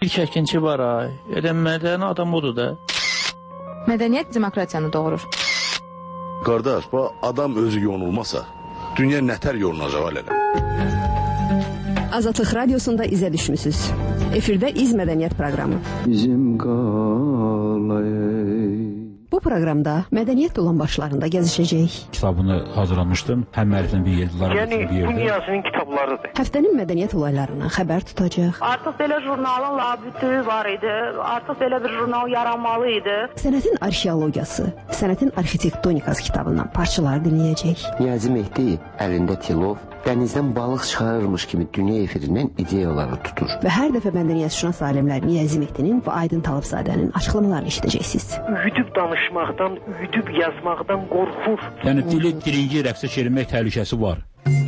bir çəkinçi var ay. Elə mədəni adam odur da. Mədəniyyət demokratiyanı doğurur. Qardaş, bu adam özü yonulmasa, dünya nətər yolunacaq alələ? Azadlıq Radiosunda izə düşmüsünüz. Efirdə İz Mədəniyyət proqramı. Bizim qalayı. Bu proqramda mədəniyyət olan başlarında gəzişəcək. Kitabını hazırlamışdım. Həm müəlliflə bir yerdə, yəni bu Niyazinin kitablarıdır. Həftənin mədəniyyət olaylarından xəbər tutacaq. Artıq belə jurnalın labütü var idi. Artıq belə bir jurnal yaranmalı idi. Sənətin arxeologiyası, sənətin arxitektonikası kitabından parçalar dinləyəcək. Niyazi Mehdi əlində tilov, dənizdən balıq çıxarırmış kimi dünya efirindən ideyaları tutur. Və hər dəfə mədəniyyətşünas alimlər Niyazi Mehdinin və Aydın Talıbzadənin açıqlamalarını eşidəcəksiniz. Üyüdüb danışmaqdan, üyüdüb yazmaqdan qorxur. Yəni dili birinci rəqsə çevirmək təhlükəsi var.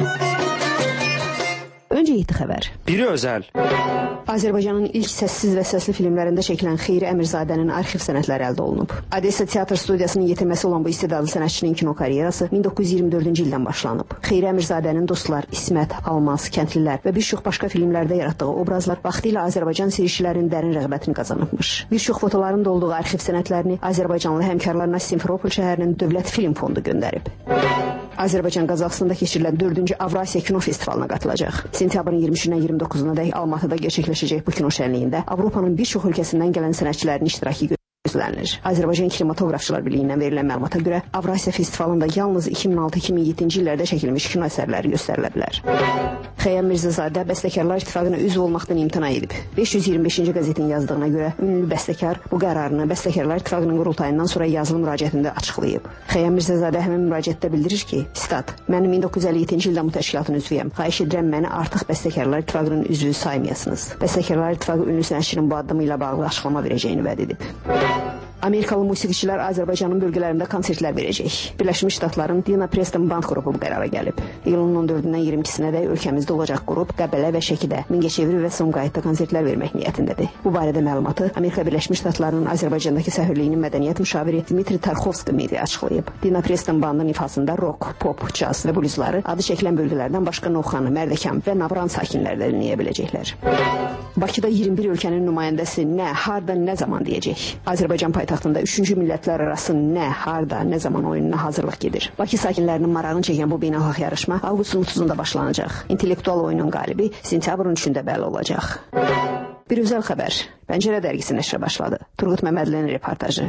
Öncə yeddi xəbər. Biri özəl. Azərbaycanın ilk səssiz və səsli filmlərində çəkilən Xeyri Əmirzadənin arxiv sənədləri əldə olunub. Odessa Teatr Studiyasının yetirməsi olan bu istedadlı sənətçinin kino karyerası 1924-cü ildən başlanıb. Xeyri Əmirzadənin Dostlar, İsmət, Almaz, Kəndlilər və bir çox başqa filmlərdə yaratdığı obrazlar vaxtilə Azərbaycan seyircilərinin dərin rəğbətini qazanıbmış. Bir çox fotoların da olduğu arxiv sənədlərini Azərbaycanlı həmkarlarına Simferopol şəhərinin Dövlət Film Fondu göndərib. Azərbaycan Qazaxıstanda keçirilən 4-cü Avrasiya Kino Festivalına qatılacaq. Sentyabrın 23-dən 29-una dək Almatıda gerçəkləşəcək bu kino şənliyində Avropanın bir çox ölkəsindən gələn sənətçilərin iştirakı gözlənilir. Azərbaycan Kinematografçılar Birliyindən verilən məlumata görə Avrasiya Festivalında yalnız 2006-2007-ci illərdə çəkilmiş kino əsərləri göstərilə bilər. Xəyyam Mirzəzadə Bəstəkarlar İttifaqına üzv olmaqdan imtina edib. 525-ci qəzetin yazdığına görə ünlü bəstəkar bu qərarını Bəstəkarlar İttifaqının qurultayından sonra yazılı müraciətində açıqlayıb. Xəyyam Mirzəzadə həmin müraciətdə bildirir ki, sitat, mən 1957-ci ildən bu təşkilatın üzvüyəm. Xahiş edirəm məni artıq Bəstəkarlar İttifaqının üzvü saymayasınız. Bəstəkarlar İttifaqı ünlü sənətçinin bu addımı ilə bağlı açıqlama verəcəyini vəd edib. Amerikalı musiqiçilər Azərbaycanın bölgələrində konsertlər verəcək. Birləşmiş Ştatların Dina Preston Band qrupu bu qərara gəlib. İyulun 14-dən 22-sinədək ölkəmizdə olacaq qrup Qəbələ və Şəkidə, Mingəçevir və Sumqayıtda konsertlər vermək niyyətindədir. Bu barədə məlumatı Amerika Birləşmiş Ştatlarının Azərbaycandakı səfirliyinin mədəniyyət müşaviri Dmitri Tarxovski media açıqlayıb. Dina Preston Bandın ifasında rock, pop, caz və bluzları adı çəkilən bölgələrdən başqa Novxanı, Mərdəkan və Navran sakinləri də dinləyə biləcəklər. Bakıda 21 ölkənin nümayəndəsi nə, harda, nə zaman deyəcək. Azərbaycan paytaxtında 3-cü millətlər arası nə, harda, nə zaman oyununa hazırlıq gedir. Bakı sakinlərinin marağını çəkən bu beynəlxalq yarışma avqustun 30-da başlanacaq. İntellektual oyunun qalibi sentyabrın 3-də bəlli olacaq. Bir özəl xəbər. Pəncərə dərgisi nəşrə başladı. Turqut Məmmədlinin reportajı.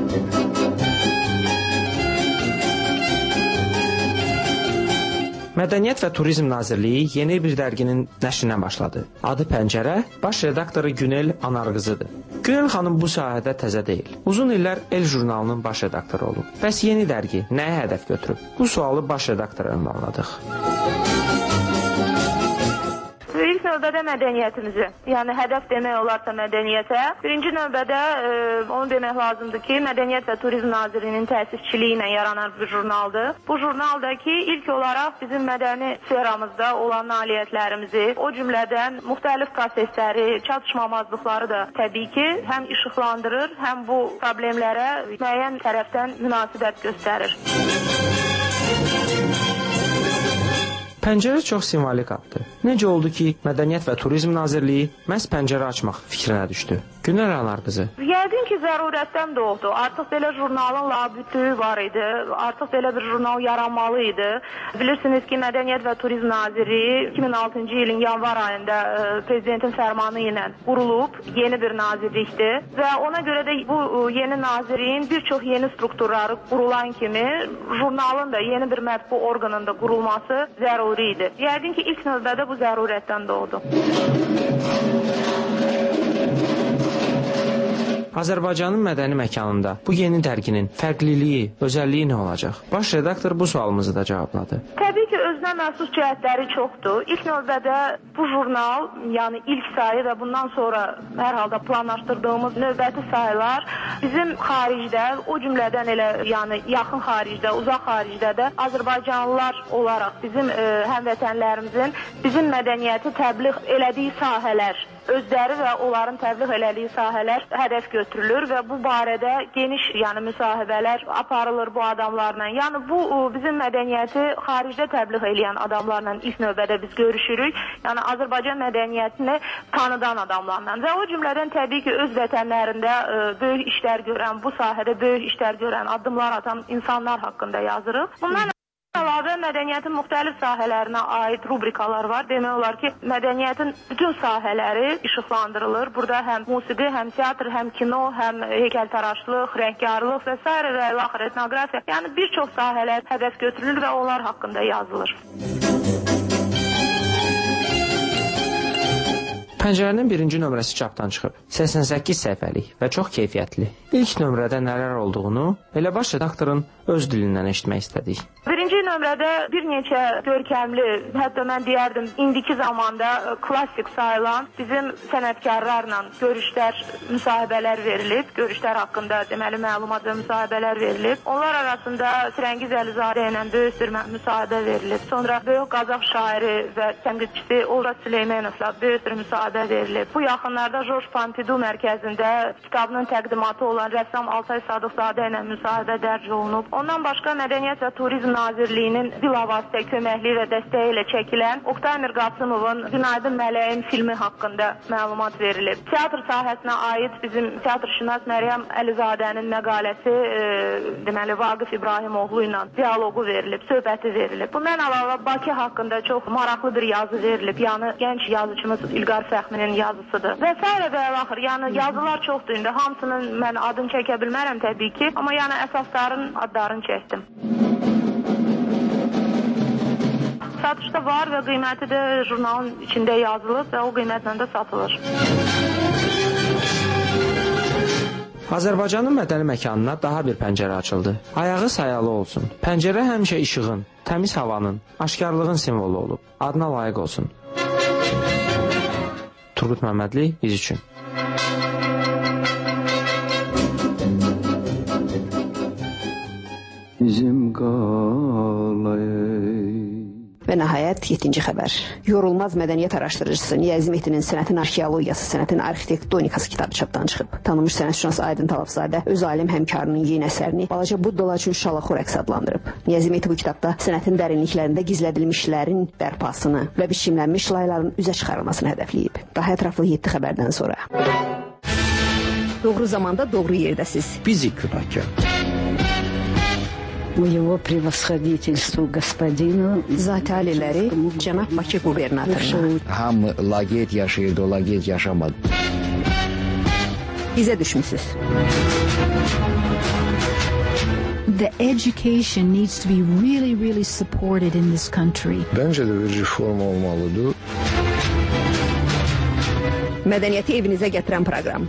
Mədəniyyət və Turizm Nazirliyi yeni bir dərginin nəşrinə başladı. Adı Pəncərə, baş redaktoru Günel Anarqızıdır. Günel xanım bu sahədə təzə deyil. Uzun illər El jurnalının baş redaktoru olub. Bəs yeni dərgi nəyə hədəf götürüb? Bu sualı baş redaktora ünvanladıq. İlk növbədə mədəniyyətimizi, yəni hədəf demək olarsa mədəniyyətə, birinci növbədə onu demək lazımdır ki, Mədəniyyət və Turizm Nazirliyinin təsisçiliyi ilə yaranan bir jurnaldır. Bu jurnaldakı ilk olaraq bizim mədəni sferamızda olan nailiyyətlərimizi, o cümlədən müxtəlif prosesləri, çatışmamazlıqları da təbii ki, həm işıqlandırır, həm bu problemlərə müəyyən tərəfdən münasibət göstərir. Pəncərə çox simvolik addır. Necə oldu ki, Mədəniyyət və Turizm Nazirliyi məhz pəncərə açmaq fikrinə düşdü? Günel Anarqızı. Yəqin ki, zərurətdən doğdu. Artıq belə jurnalın labütü var idi. Artıq belə bir jurnal yaranmalı idi. Bilirsiniz ki, Mədəniyyət və Turizm Nazirliyi 2006-cı ilin yanvar ayında prezidentin fərmanı ilə qurulub, yeni bir nazirlikdir. Və ona görə də bu yeni nazirliyin bir çox yeni strukturları qurulan kimi jurnalın da yeni bir mətbu orqanında qurulması zəruri idi. Yəqin ki, ilk növbədə bu zərurətdən doğdu. Azərbaycanın mədəni məkanında bu yeni dərginin fərqliliyi, özəlliyi nə olacaq? Baş redaktor bu sualımızı da cavabladı. Təbii ki, özünə məxsus cəhətləri çoxdur. İlk növbədə bu jurnal, yəni ilk sayı və bundan sonra hər halda planlaşdırdığımız növbəti sayılar bizim xaricdə, o cümlədən elə yəni yaxın xaricdə, uzaq xaricdə də Azərbaycanlılar olaraq bizim həmvətənlərimizin bizim mədəniyyəti təbliğ elədiyi sahələr, özləri və onların təbliğ elədiyi sahələr hədəf götürülür və bu barədə geniş yəni müsahibələr aparılır bu adamlarla. Yəni bu bizim mədəniyyəti xaricdə təbliğ edən adamlarla ilk növbədə biz görüşürük. Yəni Azərbaycan mədəniyyətini tanıdan adamlarla və o cümlədən təbii ki, öz vətənlərində böyük işlər görən, bu sahədə böyük işlər görən, addımlar atan insanlar haqqında yazırıq. Bundan əlavə mədəniyyətin müxtəlif sahələrinə aid rubrikalar var. Demək olar ki, mədəniyyətin bütün sahələri işıqlandırılır. Burada həm musiqi, həm teatr, həm kino, həm heykəltaraşlıq, rəngkarlıq və s. və ilaxır etnografiya. Yəni bir çox sahələr hədəf götürülür və onlar haqqında yazılır. Pəncərənin birinci nömrəsi çapdan çıxıb. 88 səhifəlik və çox keyfiyyətli. İlk nömrədə nələr olduğunu elə baş redaktorun öz dilindən eşitmək istədik. Birinci nömrədə bir neçə görkəmli, hətta mən deyərdim, indiki zamanda klassik sayılan bizim sənətkarlarla görüşlər, müsahibələr verilib. Görüşlər haqqında deməli məlumat və müsahibələr verilib. Onlar arasında Firəngiz Əlizadə ilə böyük bir müsahibə verilib. Sonra böyük Qazax şairi və tənqidçisi Olra Süleymanovla böyük bir müsahibə verilib. Bu yaxınlarda George Pompidou mərkəzində kitabının təqdimatı olan rəssam Altay Sadıqzadə ilə müsahibə dərc olunub. Ondan başqa Mədəniyyət və Turizm Nazirliyinin bilavasitə köməkliyi və dəstəyi ilə çəkilən Oktay Mirqasımovun Günaydın Mələyim filmi haqqında məlumat verilib. Teatr sahəsinə aid bizim teatrşünas Məryəm Əlizadənin məqaləsi deməli Vaqif İbrahimoğlu ilə dialoqu verilib, söhbəti verilib. Bundan əlavə Bakı haqqında çox maraqlı bir yazı verilib. Yəni gənc yazıçımız İlqar Fəxminin yazısıdır. Və s. və axır. Yəni yazılar çoxdur indi. Hamısının mən adını çəkə bilmərəm təbii ki, amma yəni əsasların adlarını çəkdim. Satışda var və qiyməti də jurnalın içində yazılıb və o qiymətlə də satılır. Azərbaycanın mədəni məkanına daha bir pəncərə açıldı. Ayağı sayalı olsun. Pəncərə həmişə işığın, təmiz havanın, aşkarlığın simvolu olub. Adına layiq olsun. Turgut Məmmədli, biz üçün. Bizim qalayı. Və nəhayət 7-ci xəbər. Yorulmaz mədəniyyət araşdırıcısı Niyazi Mehdinin Sənətin arxeologiyası, Sənətin arxitektonikası kitabı çapdan çıxıb. Tanınmış sənətşünas Aydın Talabzadə öz alim həmkarının yeni əsərini balaca Buddalar üçün Şalaxu rəqs adlandırıb. Niyazi Mehdi bu kitabda sənətin dərinliklərində gizlədilmişlərin bərpasını və biçimlənmiş layların üzə çıxarılmasını hədəfləyib. Daha ətraflı 7 xəbərdən sonra. Doğru zamanda doğru yerdəsiz. Bizi günahkar. Его превосходительству господину Zati aliləri cənab Bakı qubernatoruna. Hamı laqeyd yaşayırdı, o laqeyd yaşamadı. İzə düşmüsünüz. The education needs to be really supported in this country. Bence de bir reform olmalıdır. Mədəniyyəti evinizə gətirən proqram.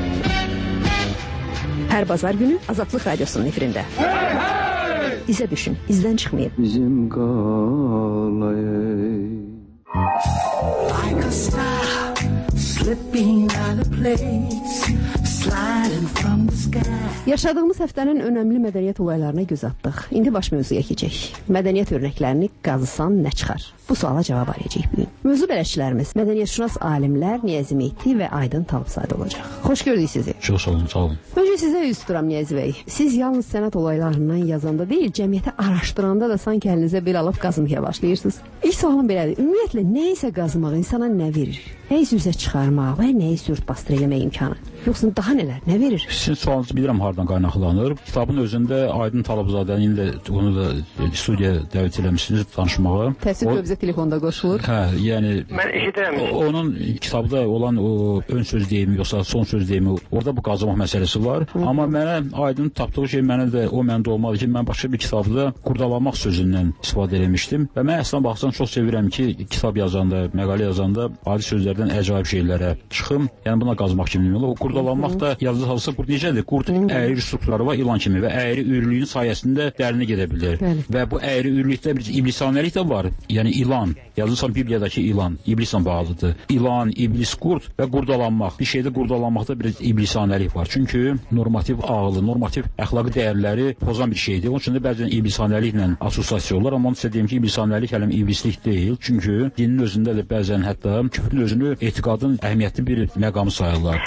Hər bazar günü Azadlıq Radiosunun efirində. İzə düşün, izdən çıxmayın. Bizim qalayı. Like a star slipping out of place, sliding from the sky. Yaşadığımız həftənin önəmli mədəniyyət olaylarına göz atdıq. İndi baş mövzuya keçək. Mədəniyyət örnəklərini qazısan nə çıxar? Bu suala cavab arayacağıq bugün. Mövzu bələdçilərimiz mədəniyyətşünas alimlər Niyazi Mehdi və Aydın Talabzadə olacaq. Xoş gördük sizi. Çox sağ olun, sağ olun. Öncə sizə üz tuturam Niyazi bəy. Siz yalnız sənət olaylarından yazanda deyil, cəmiyyəti araşdıranda da sanki əlinizə bel alıb qazımaya başlayırsınız. İlk sualım belədir. Ümumiyyətlə nə isə qazmaq insana nə verir? Nə isə üzə çıxarmaq və nə isə ört-basdır eləmək imkanı? Yoxsa daha nələr, nə verir? Sizin sualınızı bilirəm hardan qaynaqlanır. Kitabın özündə Aydın Talabzadənin də onu da studiyaya dəvət eləmişsiniz tanışmağa. Təəssüf ki, bizə telefonda qoşulur. Hə, yəni mən eşidirəm. Onun kitabda olan o ön söz deyimi yoxsa son söz deyimi, orada bu qazımaq məsələsi var. Amma mənə Aydın tapdığı şey mənə də o məndə olmadı ki, mən başqa bir kitabda qurdalamaq sözündən istifadə etmişdim və mən əslən baxsan çox sevirəm ki, kitab yazanda, məqalə yazanda adi sözlərdən əcaib şeylərə çıxım. Yəni buna qazmaq kimi deyirlər. Qurdalanmaq da yazılsa qurd necədir? Qurd əyri strukturları var ilan kimi və əyri üyrülüyün sayəsində dərinə gedə bilər. Və bu əyri üyrülükdə bir iblisanəlik də var. Yəni ilan, yazılsan Bibliyadakı ilan, iblislə bağlıdır. İlan, iblis, qurd və qurdalanmaq. Bir şeydə qurdalanmaqda bir iblisanəlik var. Çünki normativ ağlı, normativ əxlaqi dəyərləri pozan bir şeydir. Onun üçün də bəzən iblisanəliklə assosiasiya olur. Amma onu sizə deyim ki, iblisanəlik hələm iblis pislik deyil. Çünki dinin özündə də bəzən hətta küfrün özünü etiqadın əhəmiyyətli bir məqamı sayırlar.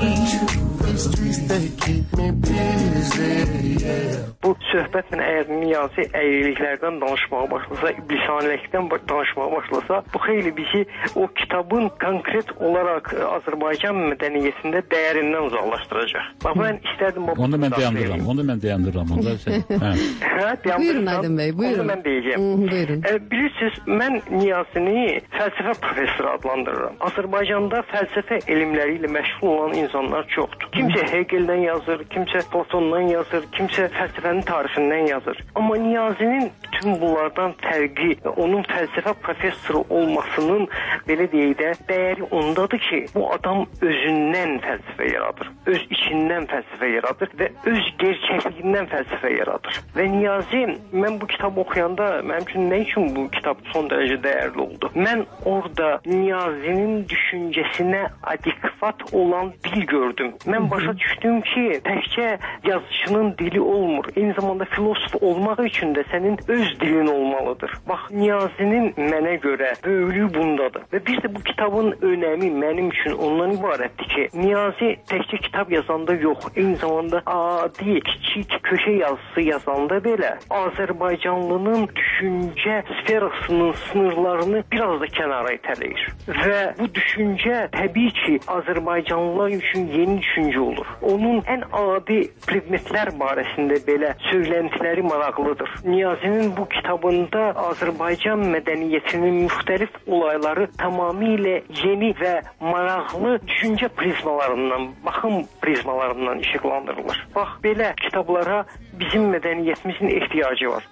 Bu söhbətlə əgər Niyazi əyriliklərdən danışmağa başlasa, iblisanəlikdən danışmağa başlasa, bu xeyli bizi o kitabın konkret olaraq Azərbaycan mədəniyyətində dəyərindən uzaqlaşdıracaq. Bax, mən istərdim... Onu mən dayandırıram. Buyurun Aydın bəy, buyurun. Onu mən deyəcəm. Buyurun. Bilirsiniz, mən Niyazini fəlsəfə professoru adlandırıram. Azərbaycanda fəlsəfə elmləri ilə məşğul olan insanlar çoxdur. Kimsə Hegeldən yazır, kimsə Platondan yazır, kimsə fəlsəfənin tarixindən yazır. Amma Niyazinin bütün bunlardan fərqi, onun fəlsəfə professoru olmasının, belə deyək də, dəyəri ondadır ki, bu adam özündən fəlsəfə yaradır, öz içindən fəlsəfə yaradır və öz gerçəkliyindən fəlsəfə yaradır. Və Niyazi, mən bu kitabı oxuyanda, mənim üçün nə üçün bu kitab son dərəcə dəyərli oldu? Mən orada Niyazinin düşüncəsinə adekvat olan dil gördüm. Mən başa düşdüm ki, təkcə yazıcının dili olmur. Eyni zamanda filosof olmaq üçün də sənin öz dilin olmalıdır. Bax, Niyazinin mənə görə böyüklüyü bundadır. Və bir də bu kitabın önəmi mənim üçün ondan ibarətdir ki, Niyazi təkcə kitab yazanda yox, eyni zamanda adi, kiçik köşə yazısı yazanda belə Azərbaycanlının düşüncə sferasının sınırlarını biraz da kənara itələyir. Və bu düşüncə təbii ki, Azərbaycanlılar üçün yeni düşüncə olur. Onun ən adi predmetlər barəsində belə söyləntiləri maraqlıdır. Niyazinin bu kitabında Azərbaycan mədəniyyətinin müxtəlif olayları tamamilə yeni və maraqlı düşüncə prizmalarından, baxım prizmalarından işıqlandırılır. Bax, belə kitablara bizim mədəniyyətimizin ehtiyacı var.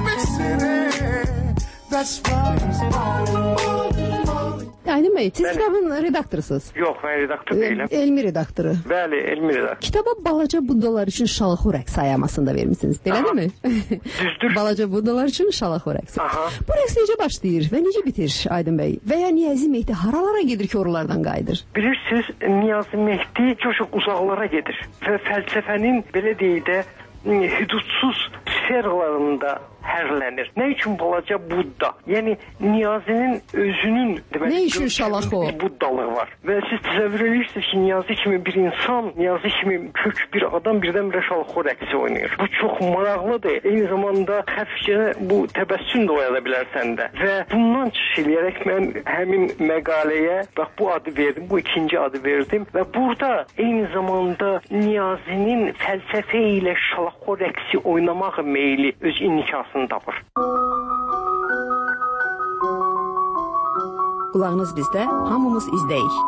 Aydın bəy, siz kitabın redaktorusunuz. Yox, mən redaktor deyiləm. Elmi redaktoru. Bəli, elmi redaktor. Kitaba balaca buddalar üçün şalaxu rəqsi ayamasını da vermişsiniz, eləmi? Düzdür. Balaca buddalar üçün şalaxu rəqsi. Bu rəqs necə başlayır və necə bitir Aydın bəy? Və ya Niyazi Mehdi haralara gedir ki, oralardan qayıdır? Bilirsiniz, Niyazi Mehdi çox uzaqlara gedir və fəlsəfənin, belə deyək də, hüdudsuz sferlarında hərlənir. Nə üçün balaca Budda? Yəni Niyazinin özünün demək, nə üçün şalaxı o? Buddalığı var. Və siz təsəvvür edirsiniz ki, Niyazi kimi bir insan, Niyazi kimi kök bir adam birdən-birə şalaxı rəqsi oynayır. Bu çox maraqlıdır. Eyni zamanda xəfifcə bu təbəssüm də oyada bilər səndə. Və bundan çıxış edərək mən həmin məqaləyə bax bu adı verdim, bu ikinci adı verdim və burada eyni zamanda Niyazinin fəlsəfə ilə şalaxı rəqsi oynamaq meyli öz inikasını tapır. Qulağınız bizdə, hamımız izləyik.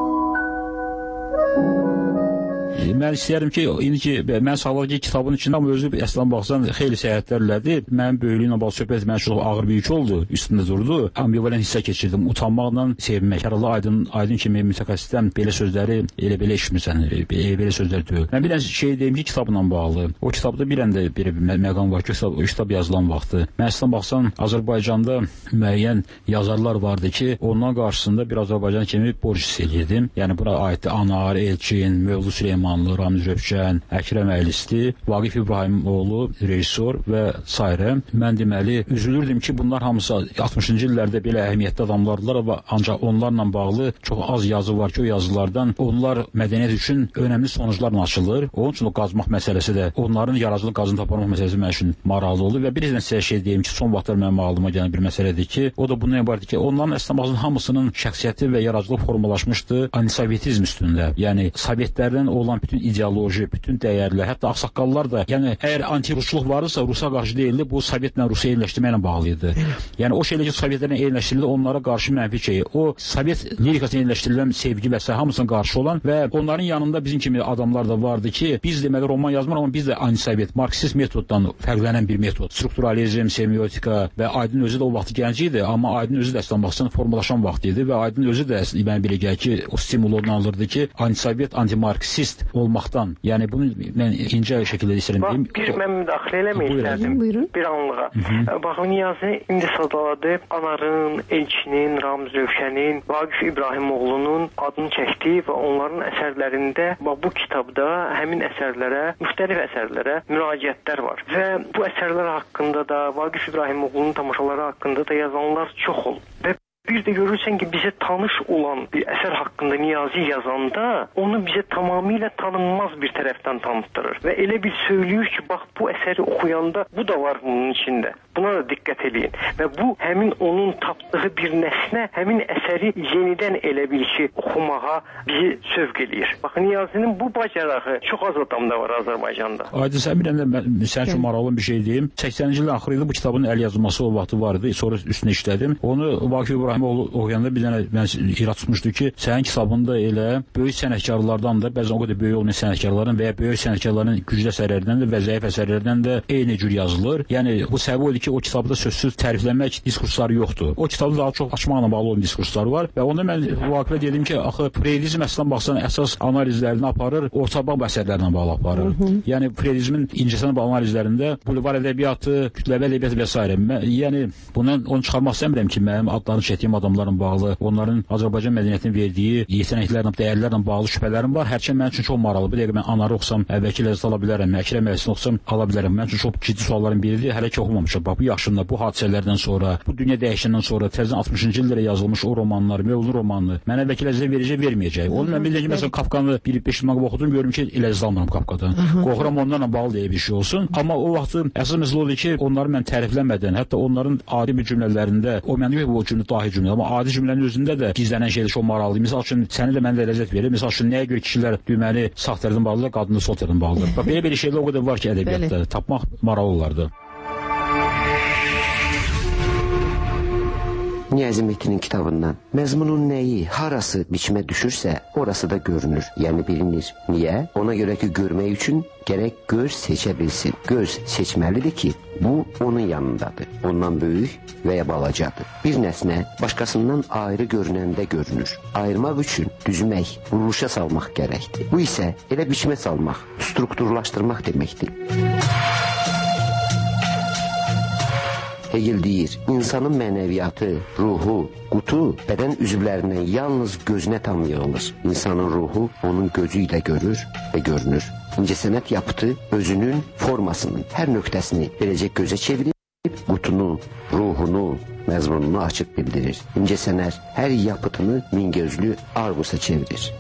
Mən istəyərdim ki, indi mən sağlıq ki, kitabın içində, amma özü əslən baxsan, xeyli səyahətlər elədi. Mənim böyüklüyünə bağlı söhbət mən çox ağır bir yük oldu, üstündə durdu. Ambivalent hissə keçirdim, utanmaqla sevinmək. Yaralı aydın kimi mütəxəssisdən belə sözləri elə-belə eşitmirsən, belə sözlər deyil. Mən bir şey deyim ki, kitabla bağlı. O kitabda bir ən də bir məqam var ki, o kitab yazılan vaxtı. Mən əslən baxsan, Azərbaycanda müəyyən yazarlar vardı ki, ondan qarşısında bir Azərbaycan kimi borc hiss edirdim. Yəni, bura aiddir Anar, Elçin, Mövlud Süleymanlı, Ramiz Rövşən, Əkrəm Əylisti, Vaqif İbrahimoğlu, rejissor və s. Mən deməli, üzülürdüm ki, bunlar hamısı 60-cı illərdə belə əhəmiyyətli adamlardılar və ancaq onlarla bağlı çox az yazı var ki, o yazılardan onlar mədəniyyət üçün önəmli sonuclarla açılır. Onun üçün o qazmaq məsələsi də, onların yaradıcılıq qazını taparmaq məsələsi mənim üçün maraqlı olur və bir sizə şey deyim ki, son vaxtlar mənim ağlıma gələn bir məsələdir ki, o da bundan ibarətdir ki, onların əslində hamısının şəxsiyyəti və yaradıcılıq formalaşmışdı antisovetizm üstündə. Yəni, sovetlərdən olan bütün ideoloji, bütün dəyərlər, hətta ağsaqqallar da, yəni əgər anti-rusluq varsa, Rusa qarşı deyildi, bu Sovetlə Rusiya eyniləşdirməklə bağlı idi. Yəni o şeylə ki, Sovetlərlə eyniləşdirildi, onlara qarşı mənfi şey. O Sovet lirikasına eyniləşdirilən sevgi və s. hamısına qarşı olan və onların yanında bizim kimi adamlar da vardı ki, biz deməli roman yazmır, amma biz də anti-sovet, marksist metoddan fərqlənən bir metod. Strukturalizm, semiotika və Aydın özü də o vaxt gənc idi, amma Aydın özü də əslən baxsan formalaşan vaxt idi və Aydın özü də mənə belə gəlir ki, o stimul ondan alırdı ki, anti-sovet, anti-marksist olmaqdan, yəni bunu mən incə şəkildə istəyirəm. Mən müdaxilə eləmək istərdim bir anlığa. Baxın, Niyazi indi sadaladı Anarın, Elçinin, Ramiz Rövşənin, Vaqif İbrahimoğlu'nun adını çəkdi və onların əsərlərində bu kitabda həmin əsərlərə, müxtəlif əsərlərə müraciətlər var. Və bu əsərlər haqqında da, Vaqif İbrahimoğlu'nun tamaşaları haqqında da yazanlar çox olub. Və bir də görürsən ki, bizə tanış olan bir əsər haqqında Niyazi yazanda onu bizə tamamilə tanınmaz bir tərəfdən tanıtdırır. Və elə bir söylüyor ki, bax bu əsəri oxuyanda bu da var bunun içində. Buna da diqqət edin. Və bu həmin onun tapdığı bir nəsnə, həmin əsəri yenidən elə bir ki, oxumağa bizi sövq eləyir. Bax, Niyazinin bu bacarağı çox az adamda var Azərbaycanda. Aydın, sən bir də sən üçün maraqlı bir şey deyim. 80-ci ilin axırıydı bu kitabın əl yazılması o vaxtı var idi. Sonra üstünə işlədim. Onu Vaqif İbrahimoğlu oxuyanda bir dənə mən irad tutmuşdu ki, sənin kitabında elə böyük sənətkarlardan da, bəzən o qədər böyük olmayan sənətkarların və ya böyük sənətkarların güclü əsərlərindən də və zəif əsərlərdən də eyni cür yazılır. Yəni bu səbəb odur ki, o kitabda sözsüz tərifləmək diskursları yoxdur. O kitabda daha çox açmaqla bağlı olan diskurslar var və onda mən Vaqifə dedim ki, axı Freydizm əslən baxsan əsas analizlərini aparır, ortabaq əsərlərlə bağlı aparır. Yəni Freydizmin incəsənət bağlı analizlərində bulvar ədəbiyyatı, kütləvi ədəbiyyat və s. Yəni bundan onu çıxarmaq istəmirəm ki, mənim adlarını çəkdiyim adamlarla bağlı, onların Azərbaycan mədəniyyətinin verdiyi yetenəklərlə, dəyərlərlə bağlı şübhələrim var. Hərçənd mənim üçün çox maraqlı. Bir dəqiqə mən Anarı oxusam, əvvəlki ləzzət ala bilərəm, Əkrəm Məhsini oxusam ala bilərəm. Mənim üçün çox ciddi sualların biridir. Hələ ki oxumamışam. Bax bu yaşımda, bu hadisələrdən sonra, bu dünya dəyişəndən sonra təzədən 60-cı illərə yazılmış o romanlar, Mövlud romanı mənə əvvəlki ləzzət verəcək, verməyəcək. Onu mən bilirəm ki, məsələn Kafkanı 1-5 il oxudum, görürüm ki, ləzzət almıram Kafkadan. Qorxuram onlarla bağlı deyə bir şey olsun. Amma o vaxtı əsas məsələ odur ki, onları mən tərifləmədən, hətta onların adi bir cümlələrində, o məndə yox bu cümlə dahi cümlə, amma adi cümlənin özündə də gizlənən şeylər çox maraqlıdır. Məsəl üçün səni də mənə də ləzzət verir. Məsəl üçün nəyə görə kişilər düyməli sağ tərəfdən bağlıdır, qadını sol tərəfdən bağlıdır. Bax belə şeylər o qədər var ki, ədəbiyyatda tapmaq maraqlı olardı. Niyazi Mehdinin kitabından məzmunun nəyi, harası biçimə düşürsə, orası da görünür, yəni bilinir. Niyə? Ona görə ki, görmək üçün gərək göz seçə bilsin. Göz seçməlidir ki, bu onun yanındadır. Ondan böyük və ya balacadır. Bir nəsnə başqasından ayrı görünəndə görünür. Ayırmaq üçün düzmək, vuruluşa salmaq gərəkdir. Bu isə elə biçimə salmaq, strukturlaşdırmaq deməkdir. Hegel deyir, insanın mənəviyyatı, ruhu, qutu bədən üzvlərindən yalnız gözünə tam yığılır. İnsanın ruhu onun gözü ilə görür və görünür. İncəsənət yapıtı özünün formasının hər nöqtəsini beləcə gözə çevirib, qutunu, ruhunu, məzmununu açıq bildirir. İncəsənət hər yapıtını mingözlü Argusa çevirir.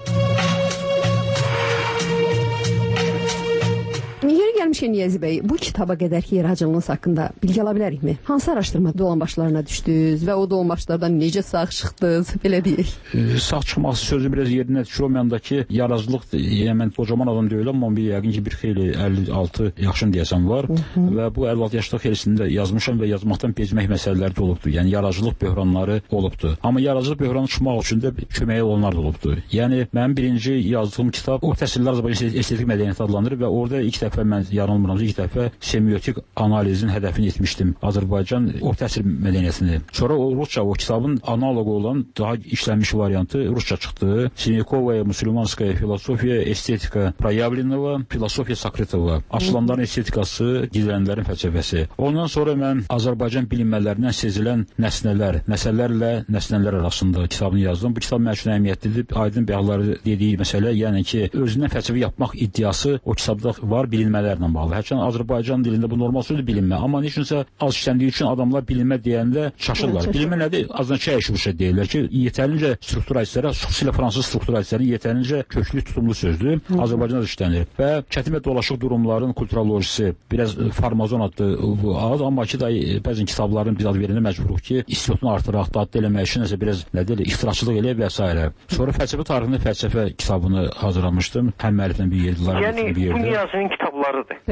Gəlmişkən Niyazi bəy, bu kitaba qədərki yaradıcılığınız haqqında bilgi ala bilərikmi? Hansı araşdırma dolanbaşlarına düşdünüz və o dolanbaşlardan necə sağ çıxdınız, belə deyək? Sağ çıxması sözü biraz yerinə düşür. O məndəki yaradıcılıq, yəni mən qocaman adam deyiləm, amma yəqin ki, bir xeyli 56 yaşın deyəsən var və bu 56 yaşlıq xeylisində yazmışam və yazmaqdan bezmək məsələləri də olubdur. Yəni yaradıcılıq böhranları olubdur. Amma yaradıcılıq böhranı çıxmaq üçün də köməyi olanlar da olubdur. Yəni mənim birinci yazdığım kitab o təsirlər Azərbaycan estetik mədəniyyəti adlanır və orada ilk dəfə mən yanılmıram, ilk dəfə semiotik analizin hədəfini etmişdim. Azərbaycan o təsir mədəniyyətini. Sonra o Rusça, o kitabın analoqu olan daha işlənmiş variantı Rusça çıxdı. Sinikovaya, Müslümanskaya filosofiya, estetika proyavlenova, filosofiya Sakretova. Açılanların estetikası, gizlənənlərin fəlsəfəsi. Ondan sonra mən Azərbaycan bilinmələrindən sezilən nəsnələr, nəsəllərlə nəsnələr arasında kitabını yazdım. Bu kitab mənim üçün əhəmiyyətlidir. Aydın Bəyahları dediyi məsələ, yəni ki, özündən fəlsəfə yapmaq iddiası o kitabda var bilinmələrlə bağlı. Hərçənd Azərbaycan dilində bu normal sözdür bilinmə. Amma nə üçünsə az işləndiyi üçün adamlar bilinmə deyəndə çaşırlar. Bilinmə nədir? Azdan çəyişmişə deyirlər ki, yetərincə strukturalistlərə, xüsusilə fransız strukturalistlərin yetərincə köklü tutumlu sözdür. Azərbaycanda da işlənir. Və çətin və dolaşıq durumların kulturologisi, biraz farmazon adlı bu ad, amma ki, bəzən kitabların biz ad verəndə məcburuq ki, istiyotunu artıraq, dadlı eləmək üçün nəsə biraz nə deyil, ixtiraçılıq eləyək və s. Sonra fəlsəfə tarixində fəlsəfə kitabını hazırlamışdım. Həm müəlliflə bir yerdə. Yəni bu Niyazinin kitablarıdır. Bəli.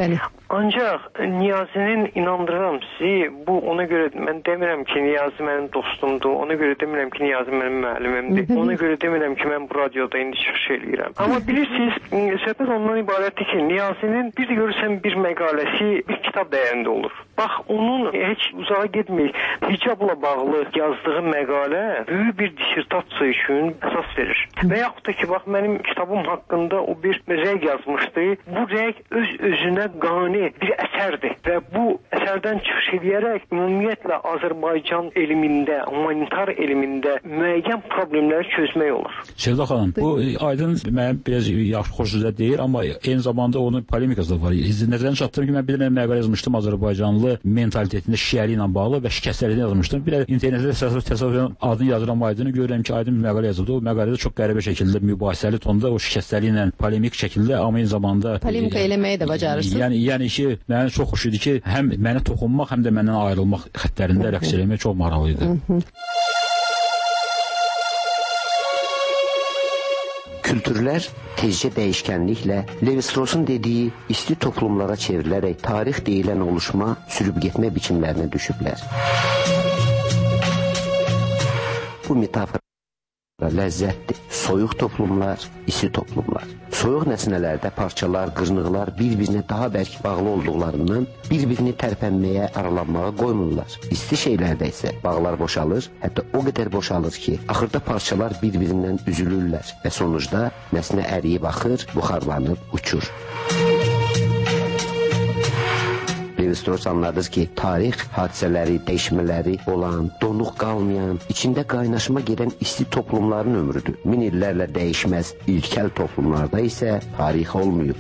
Ancaq Niyazinin inandırıram sizi, bu ona görə mən demirəm ki, Niyazi mənim dostumdur, ona görə demirəm ki, Niyazi mənim müəllimimdir, ona görə demirəm ki, mən bu radioda indi çıxış eləyirəm. Amma bilirsiniz, söhbət ondan ibarətdir ki, Niyazinin bir də görürsən bir məqaləsi bir kitab dəyərində olur. Bax, onun heç uzağa getməyik, hicabla bağlı yazdığı məqalə böyük bir dissertasiya üçün əsas verir. Və yaxud da ki, bax, mənim kitabım haqqında o bir rəy yazmışdı. Bu rəy öz-özünə qani bir əsərdir və bu əsərdən çıxış edərək ümumiyyətlə Azərbaycan elmində, humanitar elmində müəyyən problemləri çözmək olur. Sevda xanım, bu aydın mənim biraz yaxşı xoşuzda deyil, amma eyni zamanda onun polemikası da var. Nəzərinə çatdırım ki, mən bir dənə məqalə yazmışdım Azərbaycanlı mentalitetində şiəli ilə bağlı və şikəstəliklə yazmışdım. Bir də internetdə təsadüfən adını yazıram Aydını, görürəm ki, Aydın bir məqalə yazıldı. O məqalədə çox qəribə şəkildə mübahisəli tonda o şikəstəliklə polemik şəkildə, amma eyni zamanda polemika eləməyi də bacarırsınız. Yəni ki, mənə çox xoş idi ki, həm mənə toxunmaq, həm də məndən ayrılmaq xəttlərində rəqs eləmək çox maraqlı idi. Kültürlər tezcə dəyişkənliklə Levi-Strauss'un dediyi isti toplumlara çevrilərək tarix deyilən oluşma sürüb getmə biçimlərinə düşüblər. Bu metafora ləzzətdir. Soyuq toplumlar, isi toplumlar. Soyuq nəsnələrdə parçalar, qırnıqlar bir-birinə daha bərk bağlı olduqlarından bir-birini tərpənməyə, aralanmağa qoymurlar. İsti şeylərdə isə bağlar boşalır, hətta o qədər boşalır ki, axırda parçalar bir-birindən üzülürlər və sonucda nəsnə əriyib axır, buxarlanıb uçur. Levi-Strauss anladı ki, tarix hadisələri, dəyişmələri olan, donuq qalmayan, içində qaynaşma gedən isti toplumların ömrüdür. Min illərlə dəyişməz, ilkel toplumlarda isə tarix olmayıb.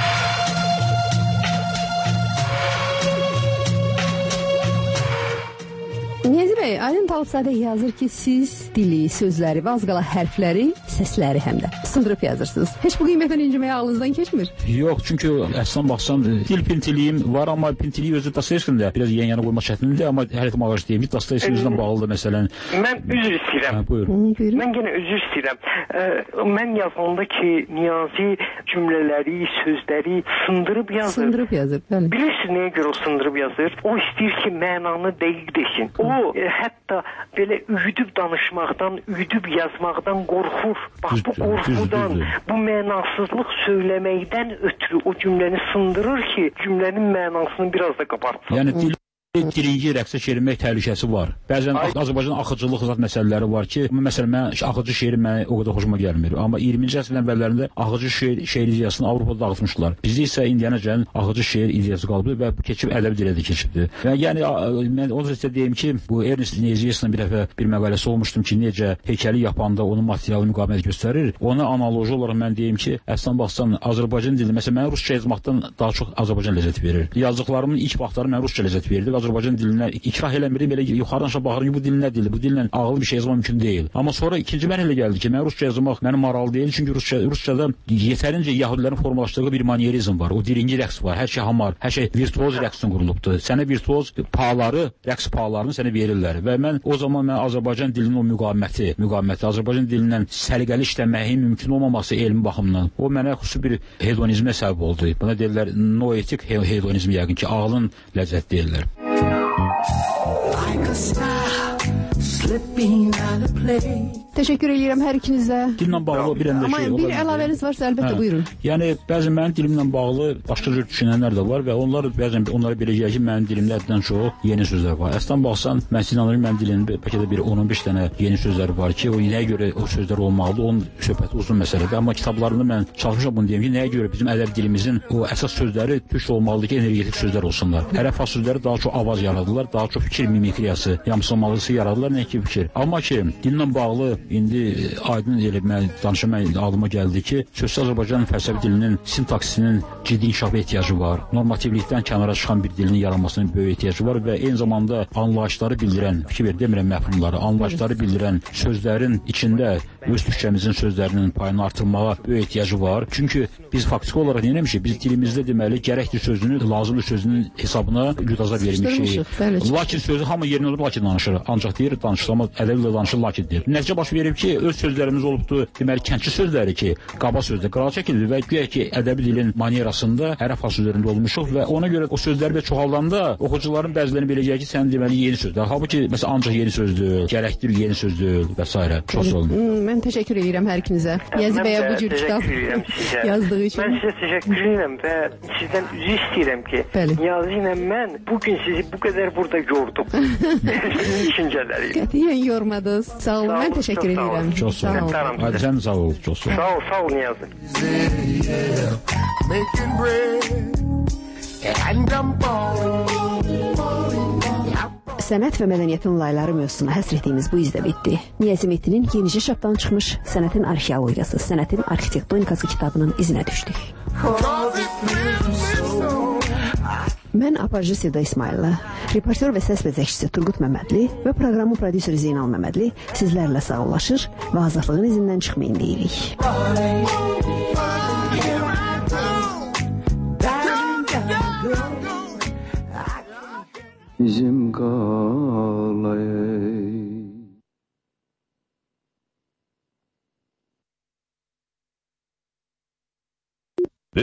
Niyazi bəy, Aydın Talıbzadə yazır ki, siz dili, sözləri və az qala hərfləri, səsləri həm də sındırıb yazırsınız. Heç bu qiymətlə inciməyə ağlınızdan keçmir? Yox, çünki əslən baxsan, dil pintiliyim var, amma pintiliyi özü Dostoyevskinin də biraz yan-yana qoymaq çətindir, amma hər ehtimal qarşı deyim ki, Dostoyevskinin özündən bağlıdır məsələn. Mən üzr istəyirəm. Buyurun. Mən yenə üzr istəyirəm. Mən yazanda ki, Niyazi cümlələri, sözləri sındırıb yazır. Sındırıb yazır, bəli. Bilirsiniz nəyə görə o sındırıb yazır? O istəyir ki, mənanı dəqiq desin. O hətta belə üyüdüb danışmaqdan, üyüdüb yazmaqdan qorxur. Bax, bu qorxudan, bu mənasızlıq söyləməkdən ötürü o cümləni sındırır ki, cümlənin mənasını biraz da qabartsın. Yəni dilinci rəqsə çevirmək təhlükəsi var. Bəzən Azərbaycan axıcılıq zat məsələləri var ki, məsələn, mən axıcı şeiri mənə o qədər xoşuma gəlmir. Amma 20-ci əsrin əvvəllərində axıcı şeir ideyasını Avropada dağıtmışlar. Bizdə isə indiyənəcən axıcı şeir ideyası qalıb və bu keçib ədəbi dilə də keçibdi. Yəni mən onu sizə deyim ki, bu Ernest Nezihers'ın bir dəfə bir məqaləsi olmuşdum ki, necə heykəli yapanda onun materialı müqavimət göstərir. Ona analoji olaraq mən deyim ki, əslən baxsan Azərbaycan dili, məsələn, mən rusca yazmaqdan daha çox Azərbaycan ləzzət verir. Yazdıqlarımın ilk vaxtları mən rusca ləzzət verirdi. Azərbaycan dilinə ikrah eləmirdim, belə yuxarıdan aşağı baxıram ki, bu dil nə dildir? Bu dillə ağıllı bir şey yazmaq mümkün deyil. Amma sonra ikinci mərhələ gəldi ki, mən rusca yazmaq mənim maraqlı deyil, çünki ruscada yetərincə yəhudilərin formalaşdığı bir manyerizm var. O dirinci rəqs var. Hər şey hamar, hər şey virtuoz rəqsin qurulubdur. Sənə virtuoz pahaları, rəqs pahalarını sənə verirlər. Və mən o zaman Azərbaycan dilinin o müqaviməti, Azərbaycan dilindən səliqəli işləməyin mümkün olmaması elmi baxımından o mənə xüsusi bir hedonizmə səbəb oldu. Buna deyirlər noetik hedonizm, yəqin ki, ağlın ləzzət deyirlər. Like a star slipping out of place. Təşəkkür edirəm hər ikinizə. Dilimlə bağlı bir əldə şey olur. Amma bir əlavəniz varsa əlbəttə buyurun. Yəni bəzən mənim dilimlə bağlı başqa cür düşünənlər də var və onlar bəzən onlara belə gəlir ki, mənim dilimdə həddən çox yeni sözlər var. Əslən baxsan, mən inanıram mənim dilimdə bəlkə də bir 10-15 dənə yeni sözlər var ki, o nəyə görə o sözlər olmalıdır, onun söhbəti uzun məsələdir. Amma kitablarımda mən çalışmışam bunu deyim ki, nəyə görə bizim ədəb dilimizin o əsas sözləri türk olmalıdır ki, energetik sözlər olsunlar. Ərəb sözləri daha çox avaz yaradırlar, daha çox fikir mimikriyası, yamsılmalısı yaradırlar, nə ki fikir. Amma ki, dinlə bağlı indi aydın eləmək, danışmaq ağlıma gəldi ki, sözsüz Azərbaycan fəlsəfi dilinin sintaksinin ciddi inkişafa ehtiyacı var. Normativlikdən kənara çıxan bir dilinin yaranmasına böyük ehtiyacı var və eyni zamanda anlayışları bildirən, fikir demirəm məfhumları, anlayışları bildirən sözlərin içində öz türkçəmizin sözlərinin payını artırmağa böyük ehtiyacı var. Çünki biz faktiki olaraq nə etmişik? Biz dilimizdə deməli gərəkdir sözünü, lazımdır sözünün hesabına güdaza vermişik. Lakin sözü hamı yerinə olub lakin danışır. Ancaq deyir danışır, amma ədəblə danışır lakin deyir. Nəticə baş verib ki, öz sözlərimiz olubdu, deməli kəndçi sözləri ki, qaba sözdə qırağa çəkildi və güya ki, ədəbi dilin manierasında hərf sözlərində olmuşuq və ona görə o sözləri bir çoxaldanda oxucuların bəzilərini biləcək ki, sən deməli yeni sözdür. Halbuki məsələn ancaq yeni sözdür, gərəkdir yeni sözdür və s. Çox sağ olun. Mən təşəkkür edirəm hər ikinizə. Niyazi bəyə bu cür kitab yazdığı üçün. Mən sizə təşəkkür edirəm və sizdən üzr istəyirəm ki, Niyazi ilə mən bugün sizi bu qədər burada gördüm. Sizin düşüncələri. Qətiyyən yormadınız. Sağ olun. Mən təşəkkür edirəm. Çox sağ olun. Hadi sən sağ ol. Çox sağ ol. Sağ ol Niyazi. Making bread and I'm falling. Sənət və mədəniyyətin layları mövzusuna həsr etdiyimiz bu izdə bitdi. Niyazi Mehdinin yenicə çapdan çıxmış Sənətin arxeologiyası, Sənətin arxitektonikası kitabının izinə düşdük. Mən aparıcı Sevda İsmailova, reportyor və səs bəzəkçisi Turqut Məmmədli və proqramın prodüseri Zeynal Məmmədli sizlərlə sağollaşır və azadlığın izindən çıxmayın deyirik.